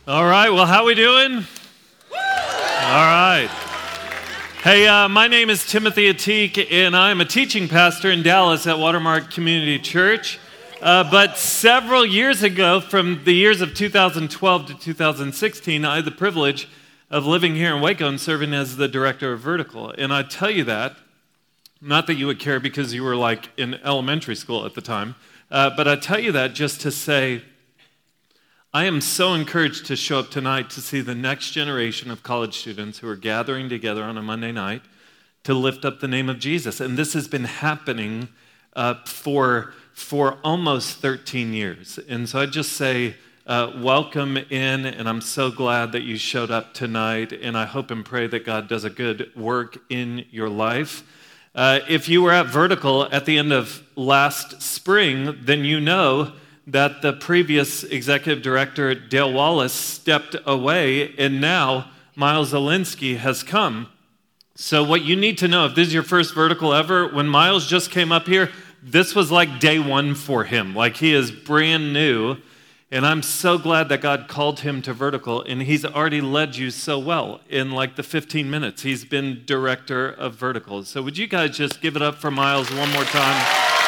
All right, well, how we doing? All right. Hey, my name is Timothy Ateek, and I'm a teaching pastor in Dallas at Watermark Community Church. But several years ago, from the years of 2012 to 2016, I had the privilege of living here in Waco and serving as the director of Vertical. And I tell you that, not that you would care because you were like in elementary school at the time, but I tell you that just to say, I am so encouraged to show up tonight to see the next generation of college students who are gathering together on a Monday night to lift up the name of Jesus. And this has been happening for almost 13 years. And so I just say, welcome in, and I'm so glad that you showed up tonight, and I hope and pray that God does a good work in your life. If you were at Vertical at the end of last spring, then you know that the previous executive director, Dale Wallace, stepped away, and now Miles Zielinski has come. So what you need to know, if this is your first Vertical ever, when Miles just came up here, this was like day one for him. Like, he is brand new, and I'm so glad that God called him to Vertical, and he's already led you so well in like the 15 minutes. He's been director of Vertical. So would you guys just give it up for Miles one more time?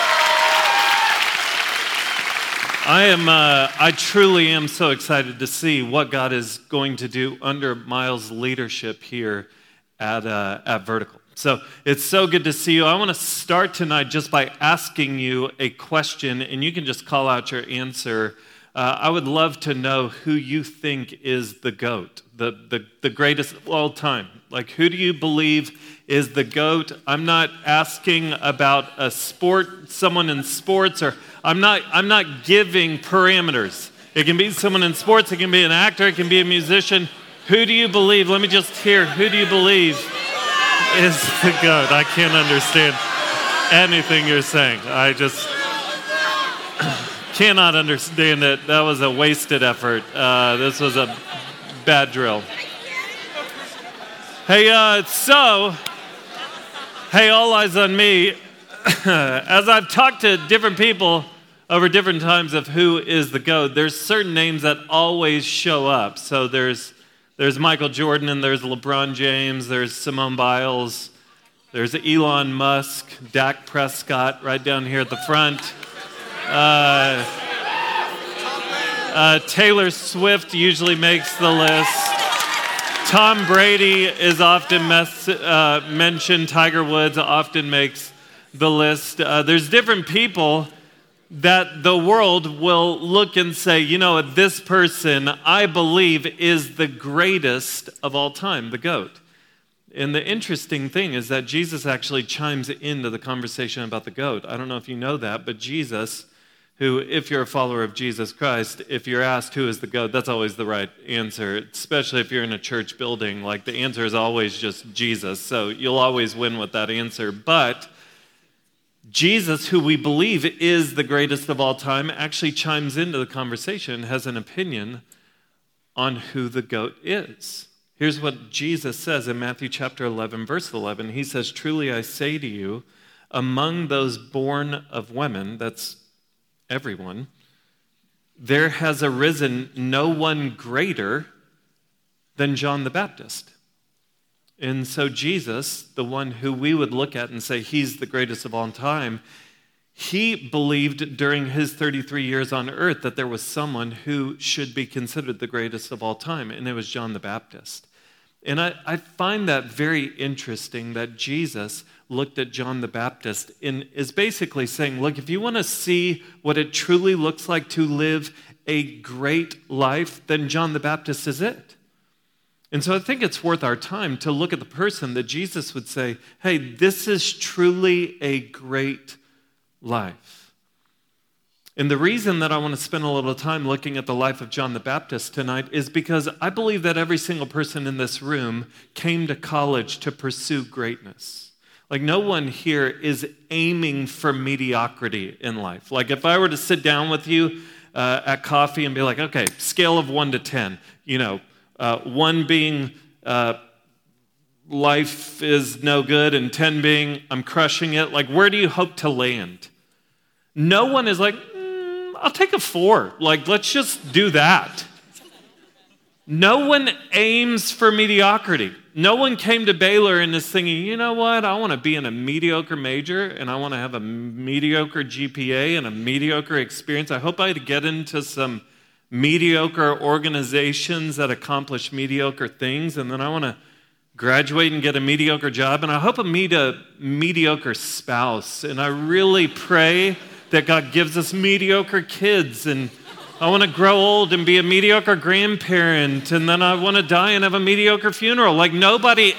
I truly am so excited to see what God is going to do under Miles' leadership here at Vertical. So it's so good to see you. I want to start tonight just by asking you a question, and you can just call out your answer. I would love to know who you think is the GOAT, the greatest of all time. Like, who do you believe is the GOAT? I'm not asking about a sport, someone in sports, or I'm not giving parameters. It can be someone in sports, it can be an actor, it can be a musician. Who do you believe? Let me just hear, who do you believe is the GOAT? I can't understand anything you're saying. I just cannot understand it. That was a wasted effort. This was a bad drill. Hey, all eyes on me. As I've talked to different people over different times of who is the GOAT, there's certain names that always show up. So there's Michael Jordan, and there's LeBron James, there's Simone Biles, there's Elon Musk, Dak Prescott right down here at the front. Taylor Swift usually makes the list. Tom Brady is often mentioned. Tiger Woods often makes the list. There's different people that the world will look and say, you know, this person, I believe, is the greatest of all time, the GOAT. And the interesting thing is that Jesus actually chimes into the conversation about the GOAT. I don't know if you know that, but Jesus, who, if you're a follower of Jesus Christ, if you're asked who is the GOAT, that's always the right answer, especially if you're in a church building. Like, the answer is always just Jesus, so you'll always win with that answer. But Jesus, who we believe is the greatest of all time, actually chimes into the conversation, has an opinion on who the GOAT is. Here's what Jesus says in Matthew chapter 11, verse 11. He says, "Truly I say to you, among those born of women," that's everyone, "there has arisen no one greater than John the Baptist." And so Jesus, the one who we would look at and say he's the greatest of all time, he believed during his 33 years on earth that there was someone who should be considered the greatest of all time, and it was John the Baptist. And I find that very interesting that Jesus looked at John the Baptist and is basically saying, look, if you want to see what it truly looks like to live a great life, then John the Baptist is it. And so I think it's worth our time to look at the person that Jesus would say, hey, this is truly a great life. And the reason that I want to spend a little time looking at the life of John the Baptist tonight is because I believe that every single person in this room came to college to pursue greatness. Like, no one here is aiming for mediocrity in life. Like, if I were to sit down with you at coffee and be like, okay, scale of 1 to 10, 1 being life is no good, and 10 being I'm crushing it, like, where do you hope to land? No one is like, I'll take a 4. Like, let's just do that. No one aims for mediocrity. No one came to Baylor and is thinking, you know what, I want to be in a mediocre major and I want to have a mediocre GPA and a mediocre experience. I hope I get into some mediocre organizations that accomplish mediocre things, and then I want to graduate and get a mediocre job, and I hope I meet a mediocre spouse, and I really pray that God gives us mediocre kids, and I want to grow old and be a mediocre grandparent, and then I want to die and have a mediocre funeral. Like nobody's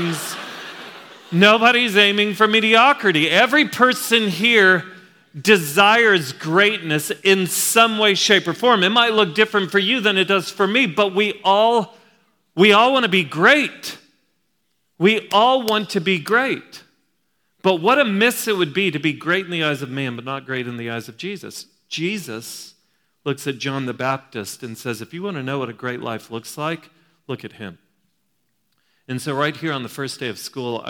aiming for mediocrity. Every person here desires greatness in some way, shape, or form. It might look different for you than it does for me, but we all want to be great. We all want to be great. But what a miss it would be to be great in the eyes of man, but not great in the eyes of Jesus. Jesus looks at John the Baptist and says, if you want to know what a great life looks like, look at him. And so right here on the first day of school,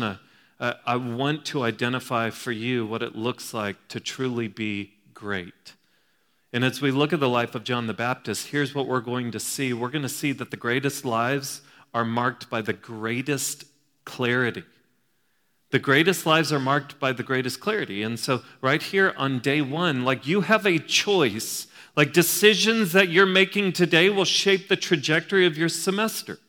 I want to identify for you what it looks like to truly be great. And as we look at the life of John the Baptist, here's what we're going to see. We're going to see that the greatest lives are marked by the greatest clarity. The greatest lives are marked by the greatest clarity. And so right here on day one, like you have a choice. Like decisions that you're making today will shape the trajectory of your semester.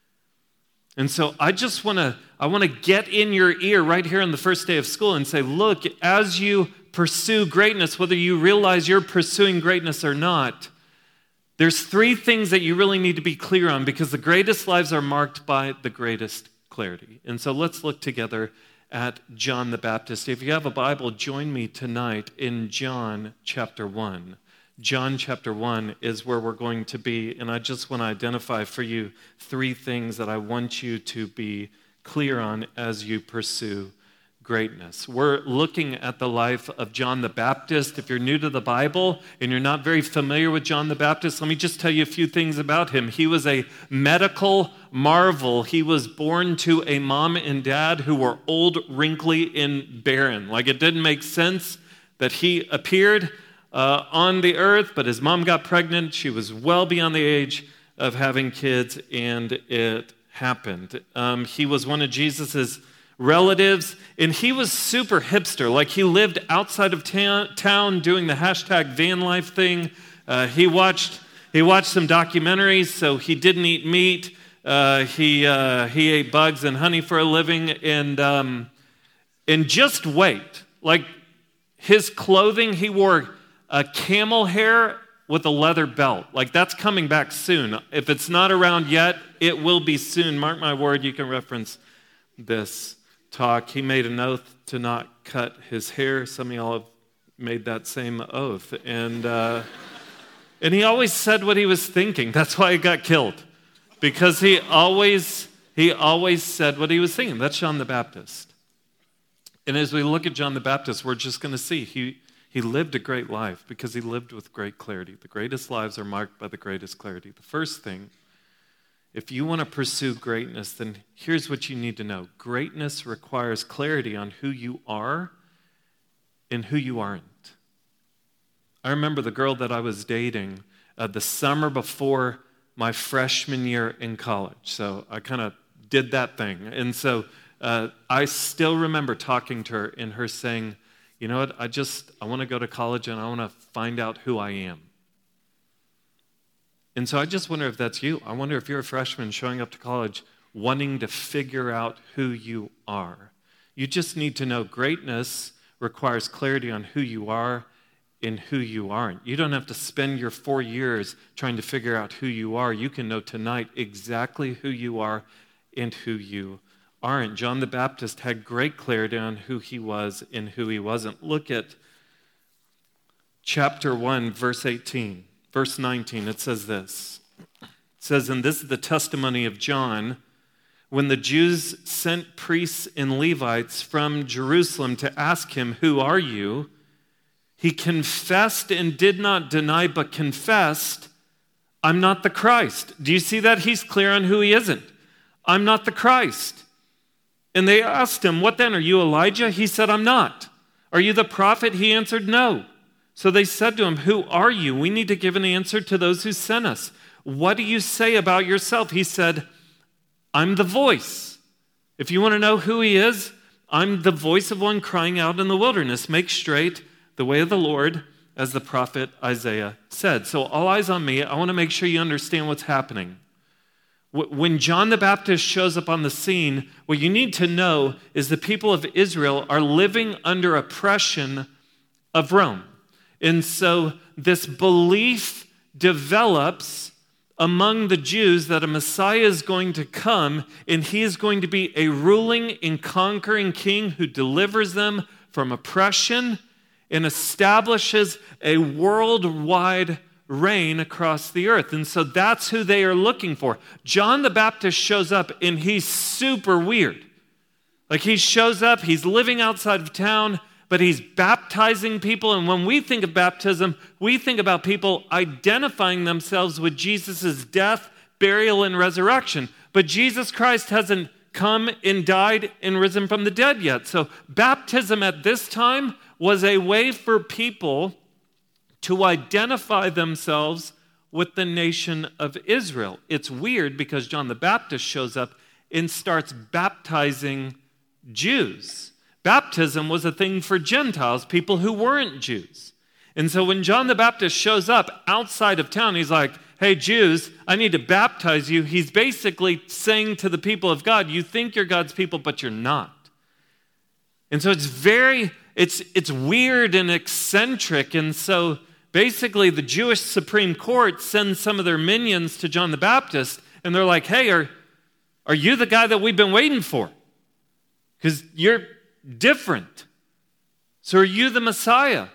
And so I want to get in your ear right here on the first day of school and say, look, as you pursue greatness, whether you realize you're pursuing greatness or not, there's three things that you really need to be clear on because the greatest lives are marked by the greatest clarity. And so let's look together at John the Baptist. If you have a Bible, join me tonight in John chapter 1. John chapter 1 is where we're going to be, and I just want to identify for you three things that I want you to be clear on as you pursue greatness. We're looking at the life of John the Baptist. If you're new to the Bible and you're not very familiar with John the Baptist, let me just tell you a few things about him. He was a medical marvel. He was born to a mom and dad who were old, wrinkly, and barren. Like it didn't make sense that he appeared on the earth, but his mom got pregnant. She was well beyond the age of having kids, and it happened. He was one of Jesus's relatives, and he was super hipster. Like he lived outside of town doing the hashtag van life thing. He watched some documentaries, so he didn't eat meat. He ate bugs and honey for a living, and just wait. Like his clothing, he wore a camel hair with a leather belt. Like that's coming back soon. If it's not around yet, it will be soon. Mark my word, you can reference this talk. He made an oath to not cut his hair. Some of y'all have made that same oath. And he always said what he was thinking. That's why he got killed. Because he always said what he was thinking. That's John the Baptist. And as we look at John the Baptist, we're just going to see he lived a great life because he lived with great clarity. The greatest lives are marked by the greatest clarity. The first thing, if you want to pursue greatness, then here's what you need to know. Greatness requires clarity on who you are and who you aren't. I remember the girl that I was dating the summer before my freshman year in college. So I kind of did that thing. And so I still remember talking to her and her saying, you know what, I want to go to college and I want to find out who I am. And so I just wonder if that's you. I wonder if you're a freshman showing up to college wanting to figure out who you are. You just need to know greatness requires clarity on who you are and who you aren't. You don't have to spend your 4 years trying to figure out who you are. You can know tonight exactly who you are and who you aren't. John the Baptist had great clarity on who he was and who he wasn't. Look at chapter 1, verse 18. Verse 19, it says this. It says, and this is the testimony of John, when the Jews sent priests and Levites from Jerusalem to ask him, who are you? He confessed and did not deny, but confessed, I'm not the Christ. Do you see that? He's clear on who he isn't. I'm not the Christ. And they asked him, what then? Are you Elijah? He said, I'm not. Are you the prophet? He answered, no. So they said to him, who are you? We need to give an answer to those who sent us. what do you say about yourself? He said, I'm the voice. If you want to know who he is, I'm the voice of one crying out in the wilderness, make straight the way of the Lord, as the prophet Isaiah said. So all eyes on me. I want to make sure you understand what's happening. When John the Baptist shows up on the scene, what you need to know is the people of Israel are living under oppression of Rome. And so this belief develops among the Jews that a Messiah is going to come, and he is going to be a ruling and conquering king who delivers them from oppression and establishes a worldwide reign across the earth. And so that's who they are looking for. John the Baptist shows up, and he's super weird. Like, he shows up, he's living outside of town, but he's baptizing people. And when we think of baptism, we think about people identifying themselves with Jesus' death, burial, and resurrection. But Jesus Christ hasn't come and died and risen from the dead yet. So baptism at this time was a way for people to identify themselves with the nation of Israel. It's weird because John the Baptist shows up and starts baptizing Jews. Baptism was a thing for Gentiles, people who weren't Jews. And so when John the Baptist shows up outside of town, he's like, hey, Jews, I need to baptize you. He's basically saying to the people of God, you think you're God's people, but you're not. And so it's weird and eccentric. And so basically the Jewish Supreme Court sends some of their minions to John the Baptist, and they're like, hey, are you the guy that we've been waiting for? Because you're different. So are you the Messiah?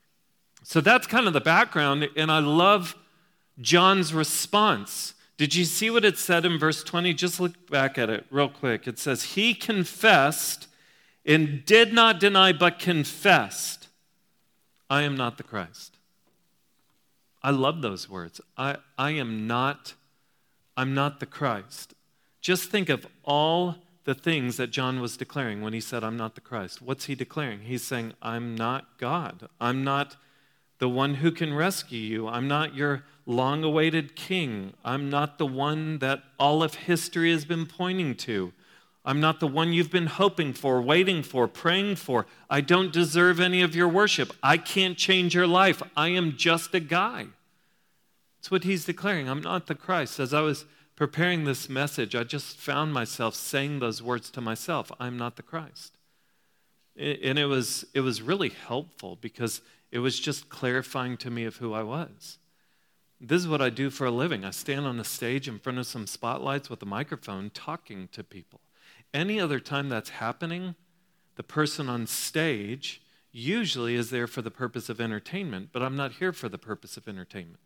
So that's kind of the background, and I love John's response. Did you see what it said in verse 20? Just look back at it real quick. It says, he confessed and did not deny, but confessed, I am not the Christ. I love those words. I'm not the Christ. Just think of all the things that John was declaring when he said, I'm not the Christ. What's he declaring? He's saying, I'm not God. I'm not the one who can rescue you. I'm not your long-awaited king. I'm not the one that all of history has been pointing to. I'm not the one you've been hoping for, waiting for, praying for. I don't deserve any of your worship. I can't change your life. I am just a guy. That's what he's declaring. I'm not the Christ. As I was preparing this message, I just found myself saying those words to myself. I'm not the Christ. And it was really helpful because it was just clarifying to me of who I was. This is what I do for a living. I stand on a stage in front of some spotlights with a microphone talking to people. Any other time that's happening, the person on stage usually is there for the purpose of entertainment, but I'm not here for the purpose of entertainment.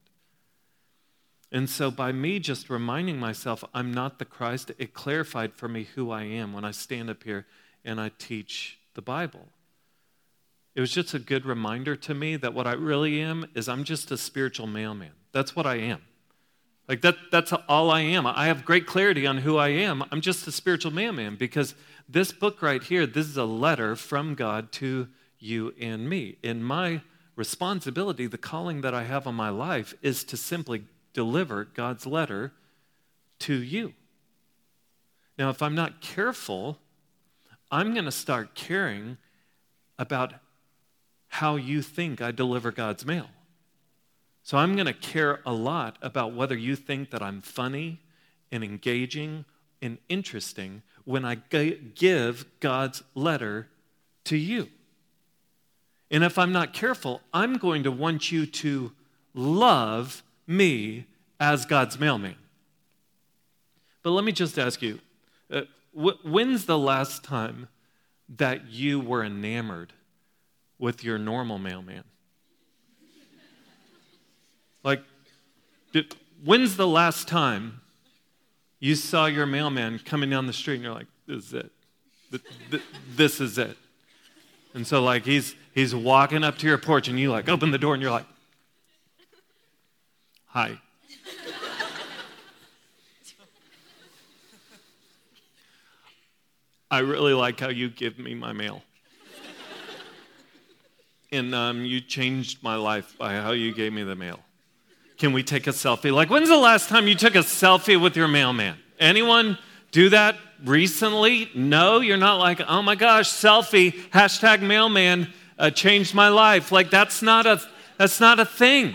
And so by me just reminding myself I'm not the Christ, it clarified for me who I am when I stand up here and I teach the Bible. It was just a good reminder to me that what I really am is I'm just a spiritual mailman. That's what I am. Like that's all I am. I have great clarity on who I am. I'm just a spiritual mailman because this book right here, this is a letter from God to you and me. And my responsibility, the calling that I have on my life is to simply deliver God's letter to you. Now, if I'm not careful, I'm going to start caring about how you think I deliver God's mail. So I'm going to care a lot about whether you think that I'm funny and engaging and interesting when I give God's letter to you. And if I'm not careful, I'm going to want you to love me as God's mailman. But let me just ask you, when's the last time that you were enamored with your normal mailman? Like, when's the last time you saw your mailman coming down the street and you're like, this is it. This is it. And so like he's walking up to your porch and you like open the door and you're like, hi. I really like how you give me my mail. And you changed my life by how you gave me the mail. Can we take a selfie? Like, when's the last time you took a selfie with your mailman? Anyone do that recently? No, you're not like, oh my gosh, selfie, #mailman changed my life. Like, that's not a thing.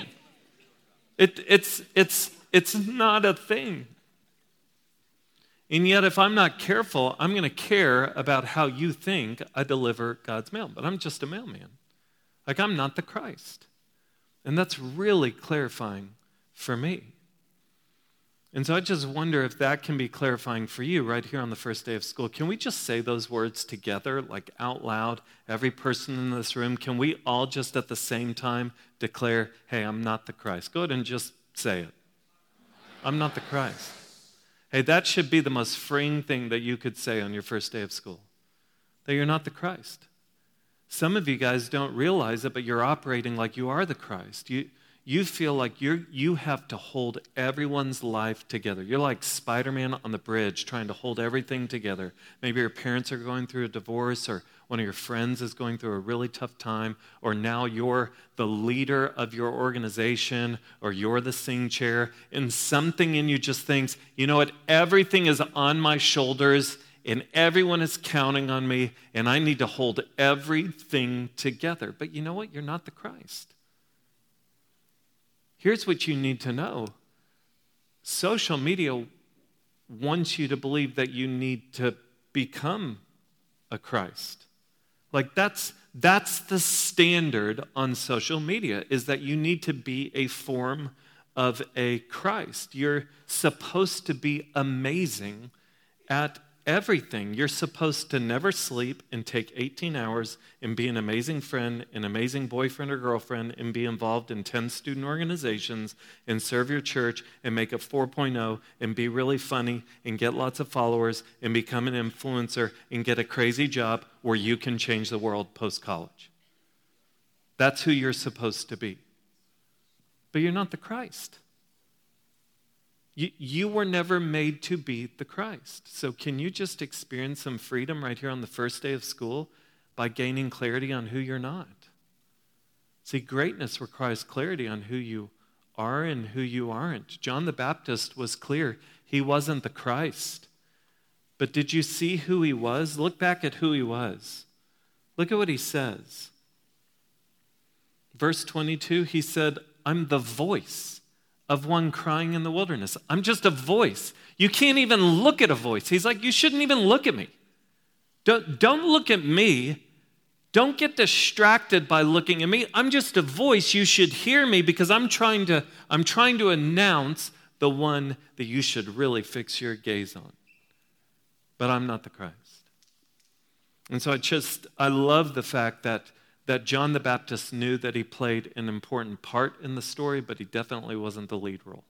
It's not a thing. And yet, if I'm not careful, I'm going to care about how you think I deliver God's mail. But I'm just a mailman. Like, I'm not the Christ. And that's really clarifying for me. And so I just wonder if that can be clarifying for you right here on the first day of school. Can we just say those words together, like out loud? Every person in this room, can we all just at the same time declare, hey, I'm not the Christ? Go ahead and just say it. I'm not the Christ. Hey, that should be the most freeing thing that you could say on your first day of school, that you're not the Christ. Some of you guys don't realize it, but you're operating like you are the Christ. You feel like you have to hold everyone's life together. You're like Spider-Man on the bridge trying to hold everything together. Maybe your parents are going through a divorce, or one of your friends is going through a really tough time, or now you're the leader of your organization, or you're the sing chair, and something in you just thinks, you know what, everything is on my shoulders, and everyone is counting on me, and I need to hold everything together. But you know what? You're not the Christ. Here's what you need to know. Social media wants you to believe that you need to become a Christ. Like that's the standard on social media, is that you need to be a form of a Christ. You're supposed to be amazing at everything. You're supposed to never sleep and take 18 hours and be an amazing friend, an amazing boyfriend or girlfriend, and be involved in 10 student organizations and serve your church and make a 4.0 and be really funny and get lots of followers and become an influencer and get a crazy job where you can change the world post-college. That's who you're supposed to be. But you're not the Christ. You were never made to be the Christ. So can you just experience some freedom right here on the first day of school by gaining clarity on who you're not? See, greatness requires clarity on who you are and who you aren't. John the Baptist was clear. He wasn't the Christ. But did you see who he was? Look back at who he was. Look at what he says. Verse 22, he said, I'm the voice of one crying in the wilderness. I'm just a voice. You can't even look at a voice. He's like, you shouldn't even look at me. Don't look at me. Don't get distracted by looking at me. I'm just a voice. You should hear me because I'm trying to announce the one that you should really fix your gaze on. But I'm not the Christ. And so I love the fact that John the Baptist knew that he played an important part in the story, but he definitely wasn't the lead role.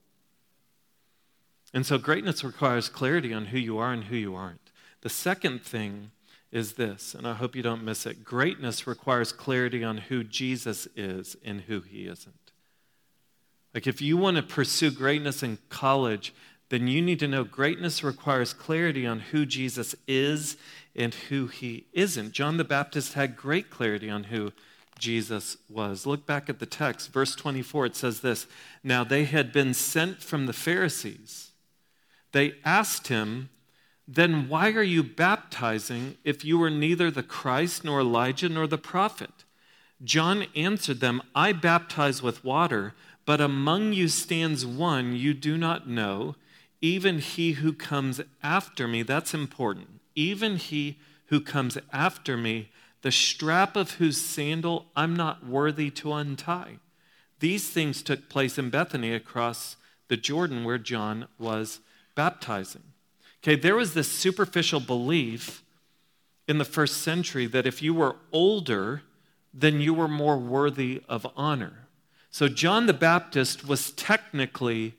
And so greatness requires clarity on who you are and who you aren't. The second thing is this, and I hope you don't miss it. Greatness requires clarity on who Jesus is and who he isn't. Like if you want to pursue greatness in college, then you need to know greatness requires clarity on who Jesus is and who he isn't. John the Baptist had great clarity on who Jesus was. Look back at the text, verse 24, it says this, now they had been sent from the Pharisees. They asked him, then why are you baptizing if you were neither the Christ nor Elijah nor the prophet? John answered them, I baptize with water, but among you stands one you do not know, even he who comes after me. That's important. Even he who comes after me, the strap of whose sandal I'm not worthy to untie. These things took place in Bethany across the Jordan where John was baptizing. Okay, there was this superficial belief in the first century that if you were older, then you were more worthy of honor. So John the Baptist was technically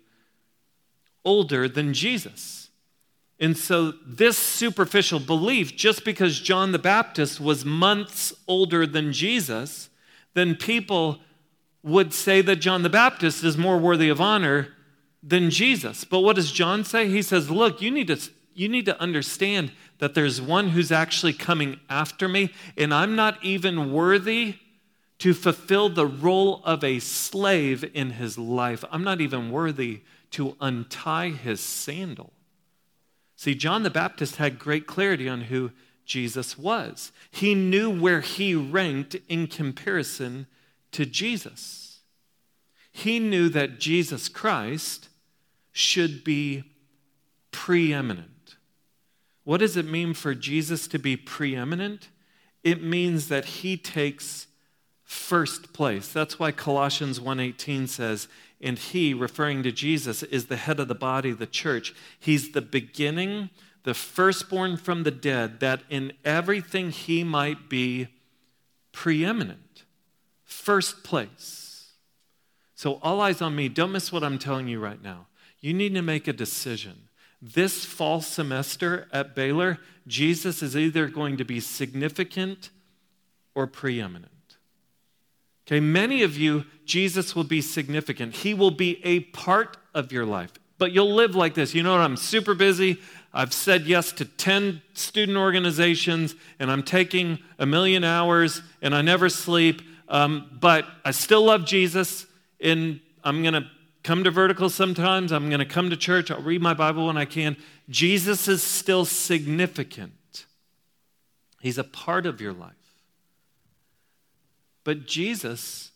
older than Jesus. And so this superficial belief, just because John the Baptist was months older than Jesus, then people would say that John the Baptist is more worthy of honor than Jesus. But what does John say? He says, look, you need to understand that there's one who's actually coming after me, and I'm not even worthy to fulfill the role of a slave in his life. I'm not even worthy to untie his sandal. See, John the Baptist had great clarity on who Jesus was. He knew where he ranked in comparison to Jesus. He knew that Jesus Christ should be preeminent. What does it mean for Jesus to be preeminent? It means that he takes first place. That's why Colossians 1:18 says, and he, referring to Jesus, is the head of the body, the church. He's the beginning, the firstborn from the dead, that in everything he might be preeminent. First place. So all eyes on me. Don't miss what I'm telling you right now. You need to make a decision. This fall semester at Baylor, Jesus is either going to be significant or preeminent. Okay, many of you, Jesus will be significant. He will be a part of your life. But you'll live like this. You know what? I'm super busy. I've said yes to 10 student organizations, and I'm taking 1 million hours, and I never sleep. But I still love Jesus, and I'm going to come to Vertical sometimes. I'm going to come to church. I'll read my Bible when I can. Jesus is still significant. He's a part of your life. But Jesus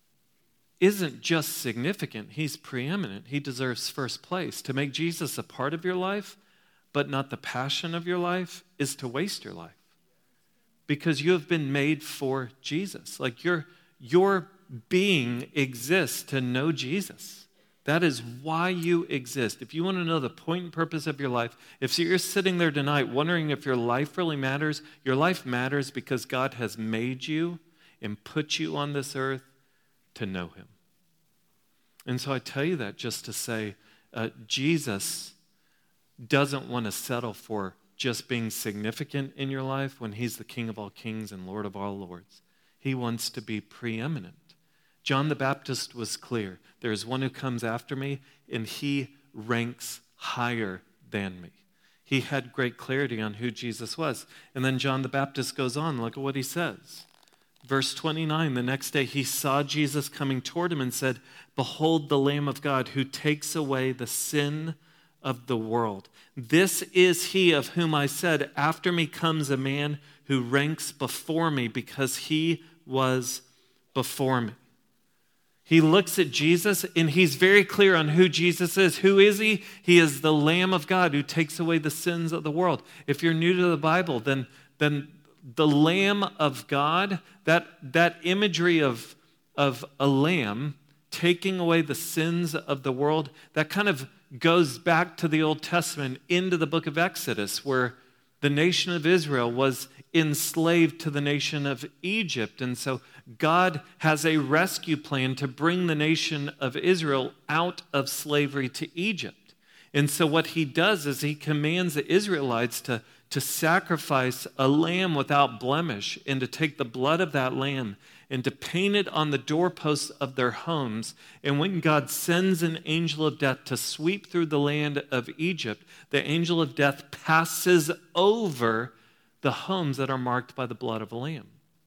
isn't just significant. He's preeminent. He deserves first place. To make Jesus a part of your life, but not the passion of your life, is to waste your life. Because you have been made for Jesus. Like your being exists to know Jesus. That is why you exist. If you want to know the point and purpose of your life, if you're sitting there tonight wondering if your life really matters, your life matters because God has made you and put you on this earth to know him. And so I tell you that just to say, Jesus doesn't want to settle for just being significant in your life when he's the King of all kings and Lord of all lords. He wants to be preeminent. John the Baptist was clear. There is one who comes after me, and he ranks higher than me. He had great clarity on who Jesus was. And then John the Baptist goes on. Look at what he says. Verse 29, the next day he saw Jesus coming toward him and said, "Behold the Lamb of God who takes away the sin of the world. This is he of whom I said, after me comes a man who ranks before me because he was before me." He looks at Jesus and he's very clear on who Jesus is. Who is he? He is the Lamb of God who takes away the sins of the world. If you're new to the Bible, then the Lamb of God, that imagery of a lamb taking away the sins of the world, that kind of goes back to the Old Testament into the book of Exodus, where the nation of Israel was enslaved to the nation of Egypt. And so God has a rescue plan to bring the nation of Israel out of slavery to Egypt. And so what he does is he commands the Israelites to sacrifice a lamb without blemish and to take the blood of that lamb and to paint it on the doorposts of their homes. And when God sends an angel of death to sweep through the land of Egypt, the angel of death passes over the homes that are marked by the blood of a lamb.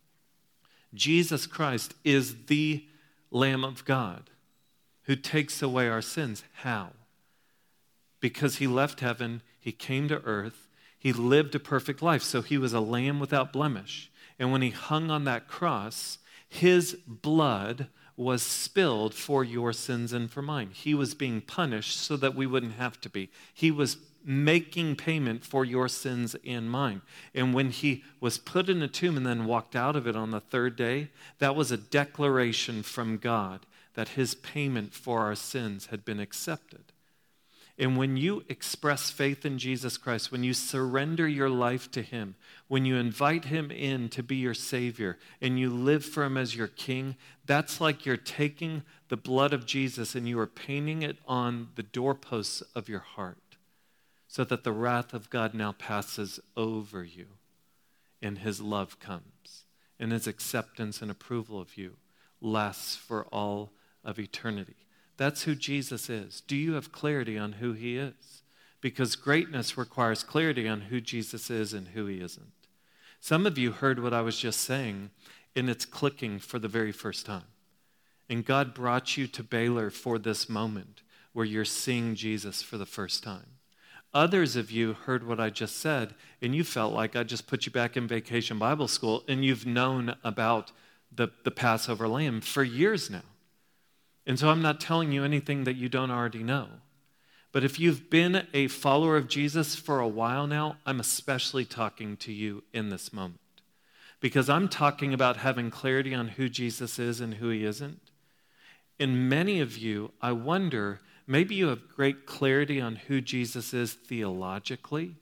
Jesus Christ is the Lamb of God who takes away our sins. How? Because he left heaven, he came to earth, he lived a perfect life, so he was a lamb without blemish. And when he hung on that cross, his blood was spilled for your sins and for mine. He was being punished so that we wouldn't have to be. He was making payment for your sins and mine. And when he was put in a tomb and then walked out of it on the third day, that was a declaration from God that his payment for our sins had been accepted. And when you express faith in Jesus Christ, when you surrender your life to him, when you invite him in to be your Savior and you live for him as your King, that's like you're taking the blood of Jesus and you are painting it on the doorposts of your heart so that the wrath of God now passes over you and his love comes and his acceptance and approval of you lasts for all of eternity. That's who Jesus is. Do you have clarity on who he is? Because greatness requires clarity on who Jesus is and who he isn't. Some of you heard what I was just saying, and it's clicking for the very first time. And God brought you to Baylor for this moment where you're seeing Jesus for the first time. Others of you heard what I just said, and you felt like I just put you back in Vacation Bible School, and you've known about the Passover lamb for years now. And so I'm not telling you anything that you don't already know. But if you've been a follower of Jesus for a while now, I'm especially talking to you in this moment. Because I'm talking about having clarity on who Jesus is and who he isn't. And many of you, I wonder, maybe you have great clarity on who Jesus is theologically,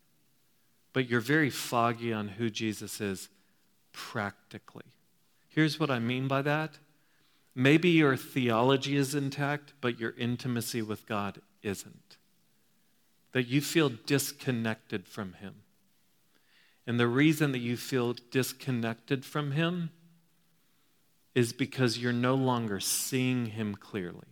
but you're very foggy on who Jesus is practically. Here's what I mean by that. Maybe your theology is intact, but your intimacy with God isn't. That you feel disconnected from him. And the reason that you feel disconnected from him is because you're no longer seeing him clearly.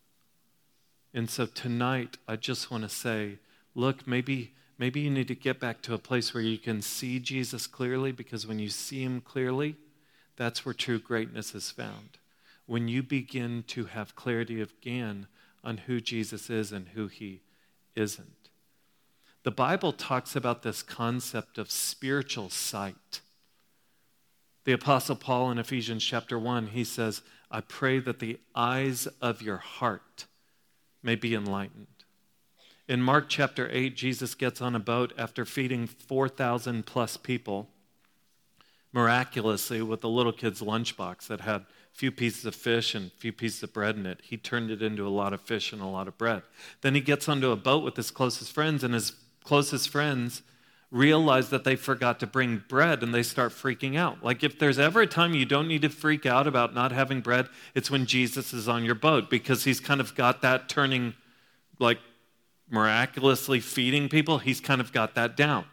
And so tonight, I just want to say, look, maybe you need to get back to a place where you can see Jesus clearly, because when you see him clearly, that's where true greatness is found. When you begin to have clarity again on who Jesus is and who he isn't. The Bible talks about this concept of spiritual sight. The Apostle Paul in Ephesians chapter 1, he says, I pray that the eyes of your heart may be enlightened. In Mark chapter 8, Jesus gets on a boat after feeding 4,000 plus people, miraculously with the little kid's lunchbox that had a few pieces of fish and a few pieces of bread in it. He turned it into a lot of fish and a lot of bread. Then he gets onto a boat with his closest friends, and his closest friends realize that they forgot to bring bread, and they start freaking out. Like, if there's ever a time you don't need to freak out about not having bread, it's when Jesus is on your boat, because he's kind of got that turning, like miraculously feeding people. He's kind of got that down.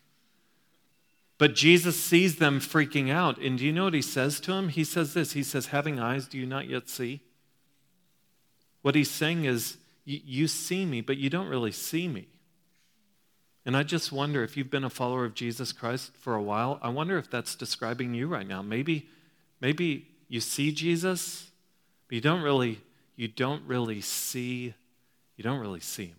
But Jesus sees them freaking out, and do you know what he says to them? He says this, he says, having eyes, do you not yet see? What he's saying is, you see me, but you don't really see me. And I just wonder, if you've been a follower of Jesus Christ for a while, I wonder if that's describing you right now. Maybe you see Jesus, but you don't really see him.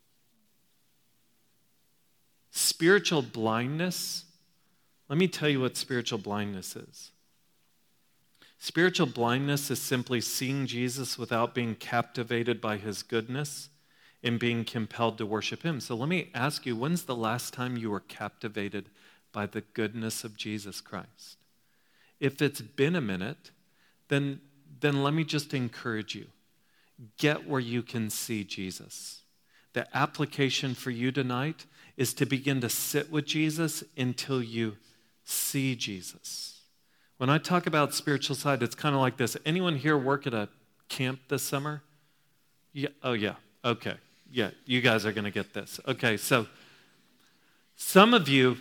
Spiritual blindness, let me tell you what spiritual blindness is. Spiritual blindness is simply seeing Jesus without being captivated by his goodness and being compelled to worship him. So let me ask you, when's the last time you were captivated by the goodness of Jesus Christ? If it's been a minute, then let me just encourage you. Get where you can see Jesus. The application for you tonight is to begin to sit with Jesus until you see Jesus. When I talk about spiritual sight, it's kind of like this. Anyone here work at a camp this summer? Yeah. Oh, yeah. Okay. Yeah, you guys are going to get this. Okay, so some of you,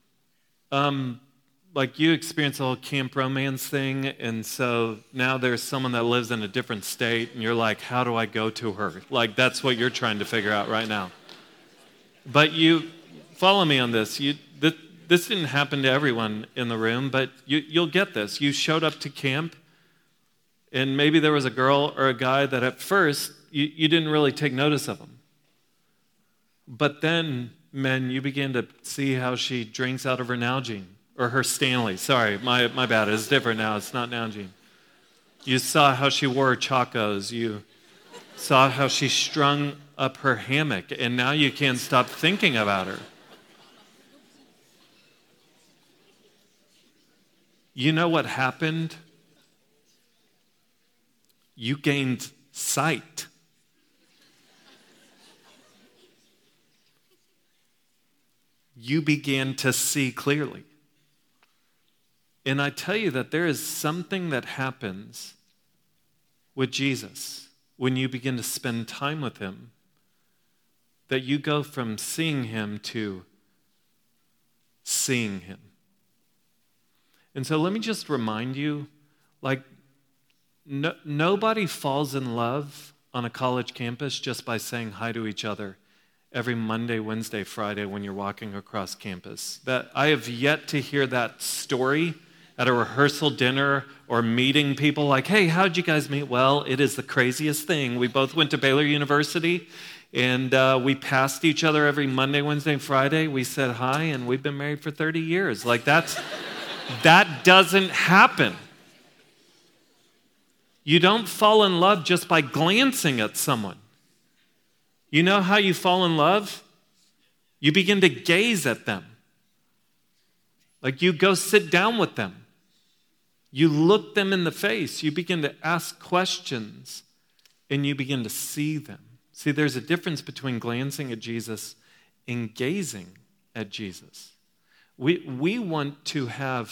like you experience the whole camp romance thing, and so now there's someone that lives in a different state, and you're like, how do I go to her? Like, that's what you're trying to figure out right now. But you, follow me on this. This didn't happen to everyone in the room, but you'll get this. You showed up to camp, and maybe there was a girl or a guy that at first you didn't really take notice of them. But then, men, you begin to see how she drinks out of her Nalgene, or her Stanley. Sorry, my bad. It's different now. It's not Nalgene. You saw how she wore her Chacos. You saw how she strung up her hammock, and now you can't stop thinking about her. You know what happened? You gained sight. You began to see clearly. And I tell you that there is something that happens with Jesus when you begin to spend time with him, that you go from seeing him to seeing him. And so let me just remind you, like, nobody falls in love on a college campus just by saying hi to each other every Monday, Wednesday, Friday when you're walking across campus. That I have yet to hear that story at a rehearsal dinner or meeting people like, hey, how'd you guys meet? Well, it is the craziest thing. We both went to Baylor University, and we passed each other every Monday, Wednesday, and Friday. We said hi, and we've been married for 30 years. Like that doesn't happen. You don't fall in love just by glancing at someone. You know how you fall in love? You begin to gaze at them. Like you go sit down with them. You look them in the face. You begin to ask questions, and you begin to see them. See, there's a difference between glancing at Jesus and gazing at Jesus. We want to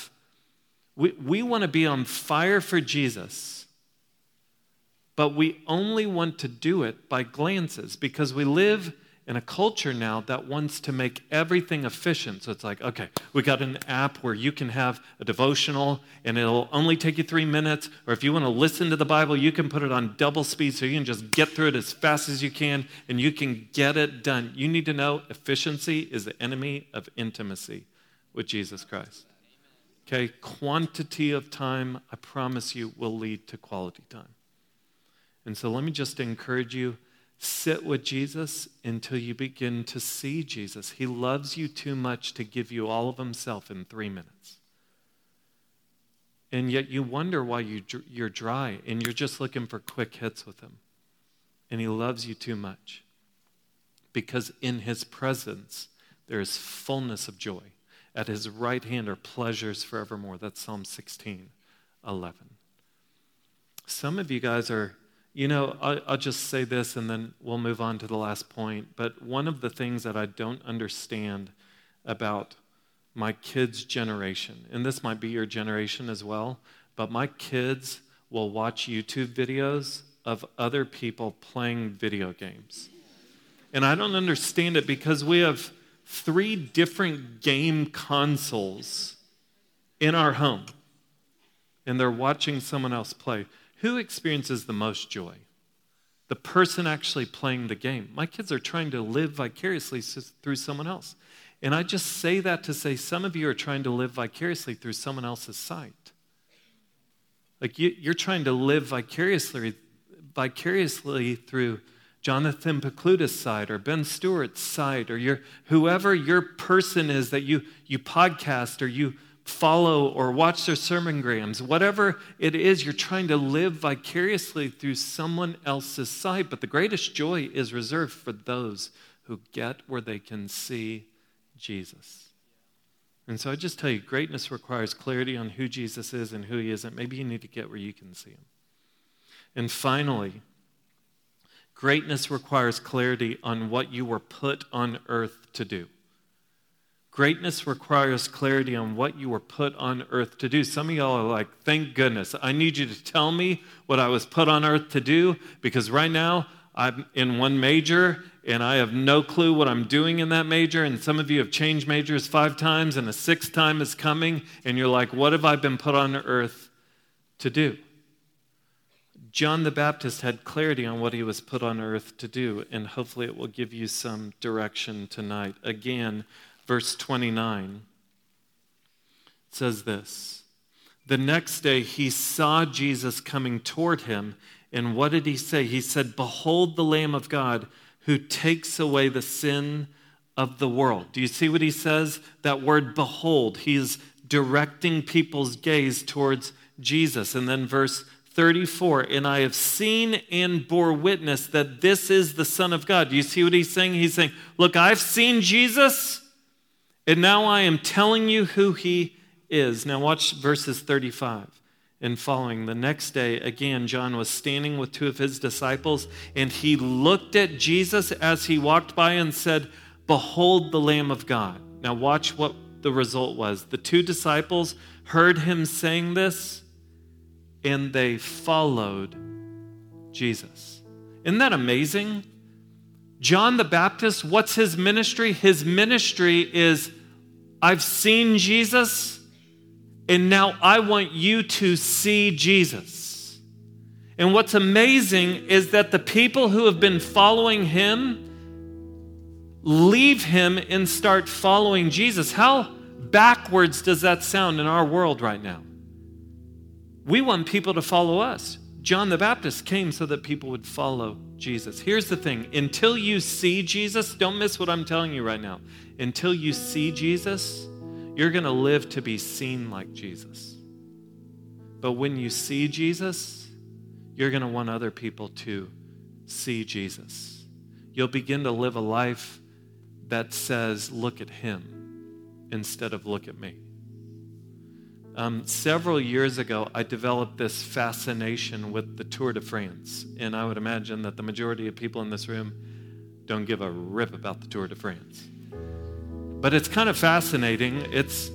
be on fire for Jesus, but we only want to do it by glances because we live in a culture now that wants to make everything efficient. So it's like, okay, we got an app where you can have a devotional and it'll only take you 3 minutes. Or if you want to listen to the Bible, you can put it on double speed so you can just get through it as fast as you can and you can get it done. You need to know efficiency is the enemy of intimacy with Jesus Christ. Okay, quantity of time, I promise you, will lead to quality time. And so let me just encourage you, sit with Jesus until you begin to see Jesus. He loves you too much to give you all of himself in 3 minutes. And yet you wonder why you're dry and you're just looking for quick hits with him. And he loves you too much. Because in his presence, there is fullness of joy. At his right hand are pleasures forevermore. That's Psalm 16:11. Some of you guys are, I'll just say this and then we'll move on to the last point. But one of the things that I don't understand about my kids' generation, and this might be your generation as well, but my kids will watch YouTube videos of other people playing video games. And I don't understand it because we have 3 different game consoles in our home. And they're watching someone else play. Who experiences the most joy? The person actually playing the game. My kids are trying to live vicariously through someone else. And I just say that to say some of you are trying to live vicariously through someone else's sight. Like you're trying to live vicariously through Jonathan Pokluda's side or Ben Stewart's side or whoever your person is that you podcast or you follow or watch their sermongrams, whatever it is, you're trying to live vicariously through someone else's sight. But the greatest joy is reserved for those who get where they can see Jesus. And so I just tell you, greatness requires clarity on who Jesus is and who he isn't. Maybe you need to get where you can see him. And finally, greatness requires clarity on what you were put on earth to do. Greatness requires clarity on what you were put on earth to do. Some of y'all are like, thank goodness. I need you to tell me what I was put on earth to do because right now I'm in one major and I have no clue what I'm doing in that major. And some of you have changed majors 5 times and a 6th time is coming. And you're like, what have I been put on earth to do? John the Baptist had clarity on what he was put on earth to do. And hopefully it will give you some direction tonight. Again, verse 29 says this. The next day he saw Jesus coming toward him, and what did he say? He said, behold the Lamb of God who takes away the sin of the world. Do you see what he says? That word behold, he's directing people's gaze towards Jesus. And then verse 34, and I have seen and bore witness that this is the Son of God. Do you see what he's saying? He's saying, look, I've seen Jesus, and now I am telling you who he is. Now watch verses 35 and following. The next day, again, John was standing with 2 of his disciples, and he looked at Jesus as he walked by and said, behold the Lamb of God. Now watch what the result was. The 2 disciples heard him saying this, and they followed Jesus. Isn't that amazing? John the Baptist, what's his ministry? His ministry is, I've seen Jesus, and now I want you to see Jesus. And what's amazing is that the people who have been following him leave him and start following Jesus. How backwards does that sound in our world right now? We want people to follow us. John the Baptist came so that people would follow Jesus. Here's the thing. Until you see Jesus, don't miss what I'm telling you right now. Until you see Jesus, you're going to live to be seen like Jesus. But when you see Jesus, you're going to want other people to see Jesus. You'll begin to live a life that says, look at him instead of look at me. Several years ago, I developed this fascination with the Tour de France. And I would imagine that the majority of people in this room don't give a rip about the Tour de France. But it's kind of fascinating. It's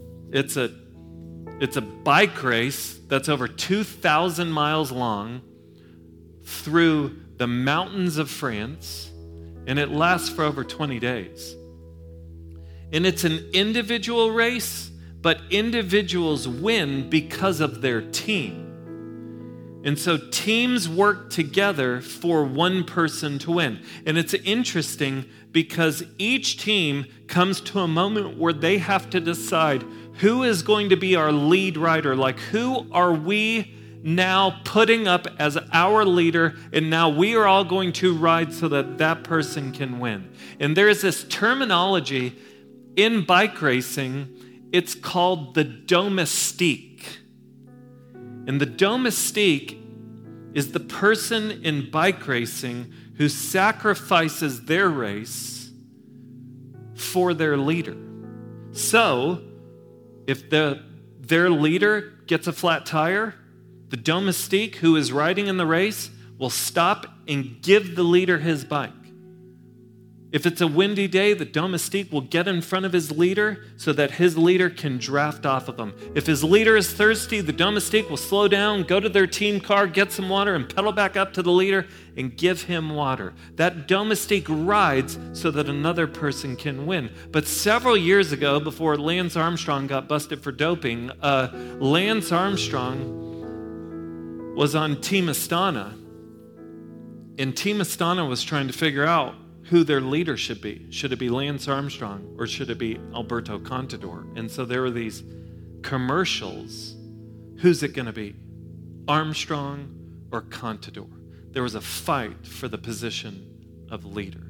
a bike race that's over 2,000 miles long through the mountains of France, and it lasts for over 20 days. And it's an individual race, but individuals win because of their team. And so teams work together for one person to win. And it's interesting because each team comes to a moment where they have to decide who is going to be our lead rider. Like, who are we now putting up as our leader, and now we are all going to ride so that that person can win. And there is this terminology in bike racing. It's called the domestique. And the domestique is the person in bike racing who sacrifices their race for their leader. So, if their leader gets a flat tire, the domestique who is riding in the race will stop and give the leader his bike. If it's a windy day, the domestique will get in front of his leader so that his leader can draft off of him. If his leader is thirsty, the domestique will slow down, go to their team car, get some water, and pedal back up to the leader and give him water. That domestique rides so that another person can win. But several years ago, before Lance Armstrong got busted for doping, Lance Armstrong was on Team Astana. And Team Astana was trying to figure out who their leader should be. Should it be Lance Armstrong or should it be Alberto Contador? And so there were these commercials. Who's it going to be? Armstrong or Contador? There was a fight for the position of leader.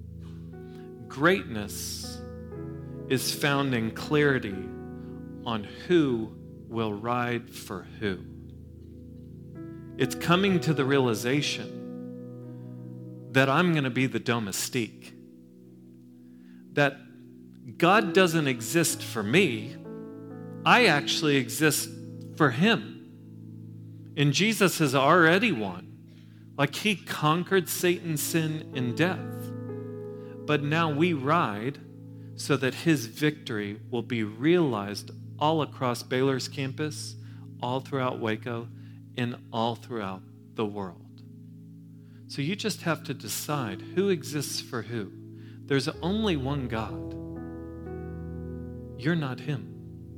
Greatness is found in clarity on who will ride for who. It's coming to the realization that I'm going to be the domestique. That God doesn't exist for me. I actually exist for him. And Jesus has already won. Like, he conquered Satan, sin, and death. But now we ride so that his victory will be realized all across Baylor's campus, all throughout Waco, and all throughout the world. So you just have to decide who exists for who. There's only one God. You're not him.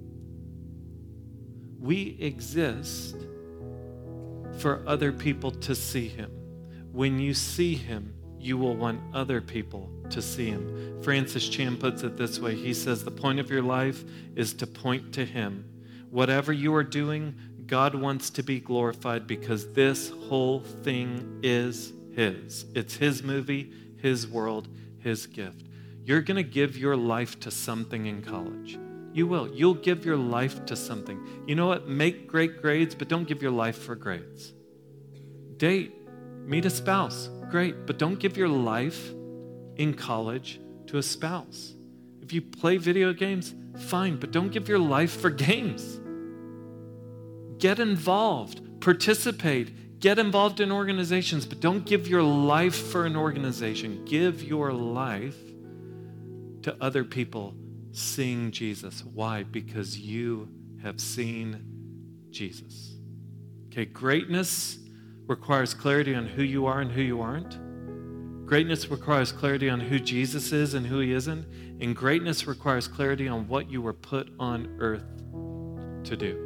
We exist for other people to see him. When you see him, you will want other people to see him. Francis Chan puts it this way. He says, the point of your life is to point to him. Whatever you are doing, God wants to be glorified because this whole thing is his. It's his movie, his world, his gift. You're going to give your life to something in college. You will. You'll give your life to something. You know what? Make great grades, but don't give your life for grades. Date, meet a spouse. Great, but don't give your life in college to a spouse. If you play video games, fine, but don't give your life for games. Get involved, participate, get involved in organizations, but don't give your life for an organization. Give your life to other people seeing Jesus. Why? Because you have seen Jesus. Okay, greatness requires clarity on who you are and who you aren't. Greatness requires clarity on who Jesus is and who he isn't. And greatness requires clarity on what you were put on earth to do.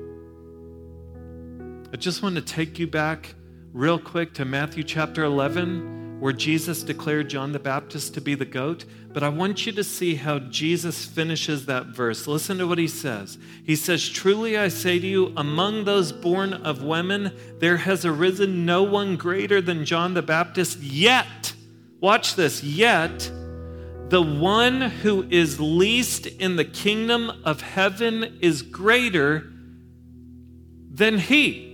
I just want to take you back real quick to Matthew chapter 11, where Jesus declared John the Baptist to be the goat, but I want you to see how Jesus finishes that verse. Listen to what he says. He says, "Truly I say to you, among those born of women, there has arisen no one greater than John the Baptist, yet," watch this, "yet the one who is least in the kingdom of heaven is greater than he."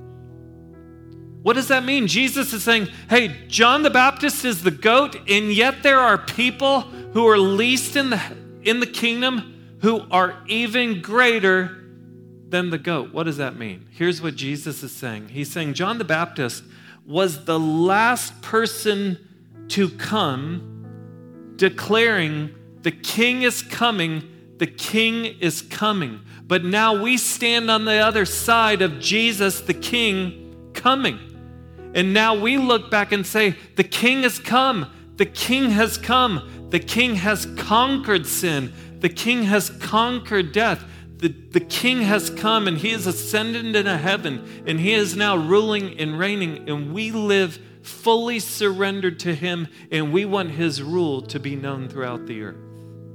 What does that mean? Jesus is saying, hey, John the Baptist is the goat, and yet there are people who are least in the kingdom who are even greater than the goat. What does that mean? Here's what Jesus is saying. He's saying John the Baptist was the last person to come declaring the king is coming, the king is coming. But now we stand on the other side of Jesus, the king, coming. And now we look back and say, the king has come. The king has come. The king has conquered sin. The king has conquered death. The king has come and he is ascended into heaven and he is now ruling and reigning, and we live fully surrendered to him, and we want his rule to be known throughout the earth.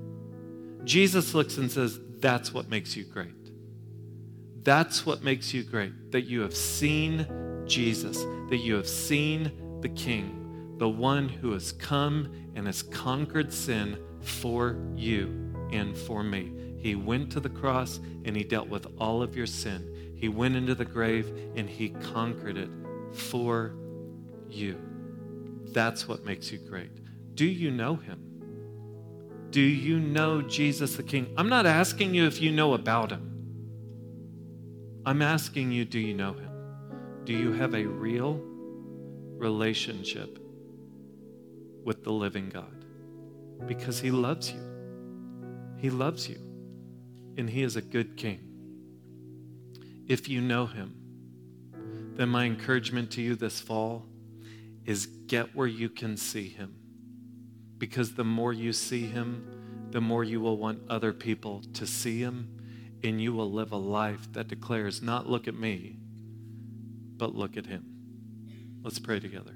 Jesus looks and says, that's what makes you great. That's what makes you great, that you have seen Jesus, that you have seen the King, the one who has come and has conquered sin for you and for me. He went to the cross and he dealt with all of your sin. He went into the grave and he conquered it for you. That's what makes you great. Do you know him? Do you know Jesus the King? I'm not asking you if you know about him. I'm asking you, do you know him? Do you have a real relationship with the living God? Because he loves you. He loves you. And he is a good king. If you know him, then my encouragement to you this fall is get where you can see him. Because the more you see him, the more you will want other people to see him, and you will live a life that declares, not look at me, but look at him. Let's pray together.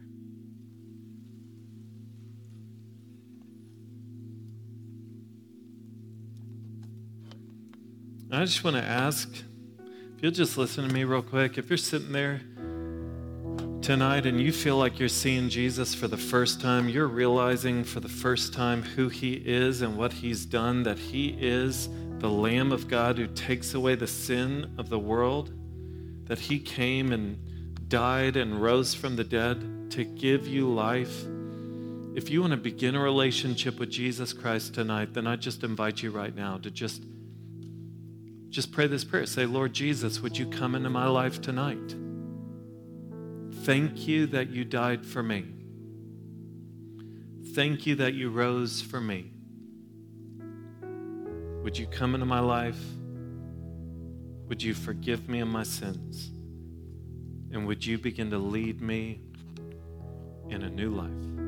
I just want to ask, if you'll just listen to me real quick. If you're sitting there tonight and you feel like you're seeing Jesus for the first time, you're realizing for the first time who he is and what he's done, that he is the Lamb of God who takes away the sin of the world, that he came and died and rose from the dead to give you life. If you want to begin a relationship with Jesus Christ tonight, then I just invite you right now to just pray this prayer. Say, Lord Jesus, would you come into my life tonight? Thank you that you died for me. Thank you that you rose for me. Would you come into my life? Would you forgive me of my sins? And would you begin to lead me in a new life?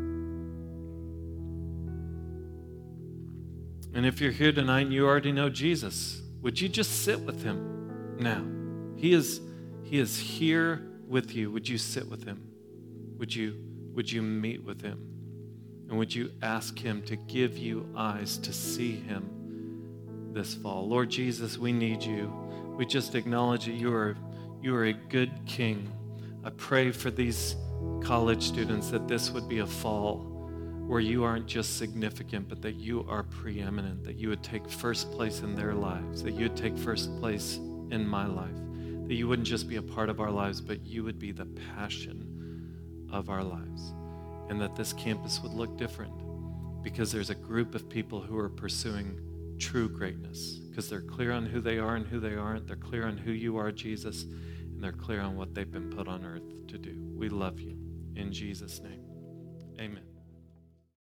And if you're here tonight and you already know Jesus, would you just sit with him now? He is here with you. Would you sit with him? Would you meet with him? And would you ask him to give you eyes to see him this fall? Lord Jesus, we need you. We just acknowledge that you are a good king. I pray for these college students that this would be a fall where you aren't just significant, but that you are preeminent, that you would take first place in their lives, that you would take first place in my life, that you wouldn't just be a part of our lives, but you would be the passion of our lives, and that this campus would look different because there's a group of people who are pursuing true greatness because they're clear on who they are and who they aren't. They're clear on who you are, Jesus, and they're clear on what they've been put on earth to do. We love you. In Jesus' name, amen.